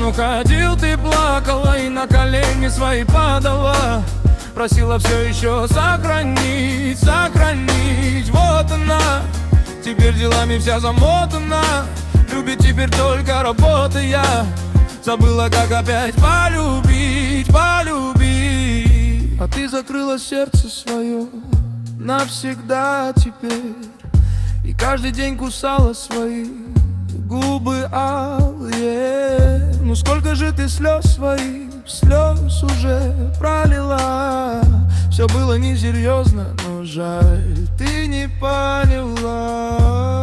уходил, ты плакала и на колени свои падала, просила все еще сохранить, сохранить. Вот она, теперь делами вся замотана, любит теперь только работая. Забыла, как опять полюбить, полюбить. А ты закрыла сердце свое навсегда теперь, и каждый день кусала свои губы алые. Ну сколько же ты слез своих, слез уже пролила. Все было несерьезно, но жаль, ты не поняла.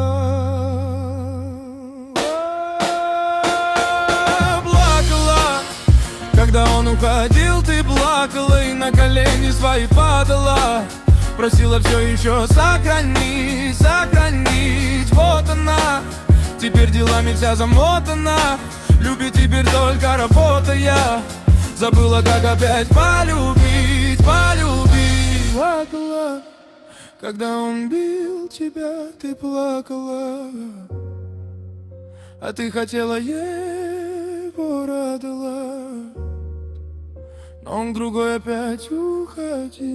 Плакала, когда он уходил, ты плакала и на колени свои падала, просила все еще сохранить, сохранить. Вот она, теперь делами вся замотана, любит теперь только работая. Забыла, как опять полюбить, полюбить. Плакала, когда он бил тебя, ты плакала, а ты хотела его радовать. Но он к другой опять уходил,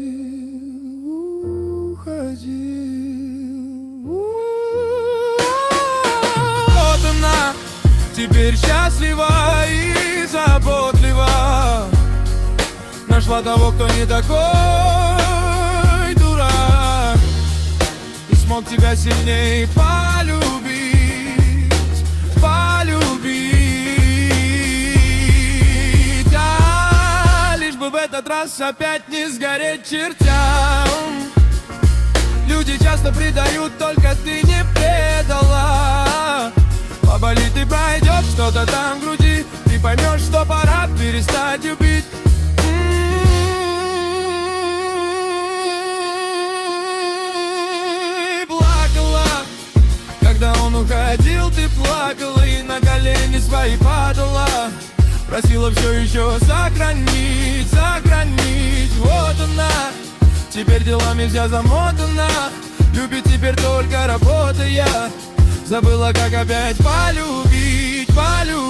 уходил. Вот она, теперь счастлива и заботлива, нашла того, кто не такой дурак, и смог тебя сильнее полюбить, полюбить. А лишь бы в этот раз опять не сгореть чертям. Люди часто предают, только ты не предала. Поболит и пройдет что-то там в груди, ты поймешь, что пора перестать любить. Плакала, когда он уходил, ты плакала и на колени свои падала, просила все еще сохранить, сохранить. Вот она, теперь делами вся замотана, любит теперь только работая. Забыла, как опять полюбить, полюбить.